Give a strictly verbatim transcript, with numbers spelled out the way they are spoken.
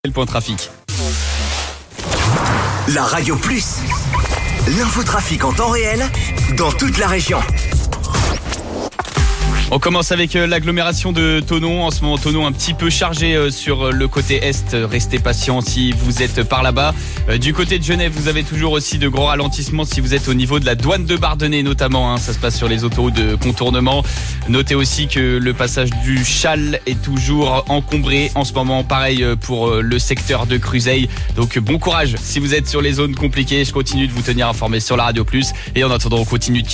le point trafic. La Radio Plus, l'infotrafic en temps réel dans toute la région. On commence avec l'agglomération de Thonon. En ce moment, Thonon un petit peu chargé sur le côté est. Restez patient si vous êtes par là-bas. Du côté de Genève, vous avez toujours aussi de gros ralentissements si vous êtes au niveau de la douane de Bardonnay notamment. Hein. Ça se passe sur les autoroutes de contournement. Notez aussi que le passage du Chal est toujours encombré en ce moment. Pareil pour le secteur de Cruzeil. Donc bon courage si vous êtes sur les zones compliquées. Je continue de vous tenir informé sur la Radio Plus. Et en attendant, on continue de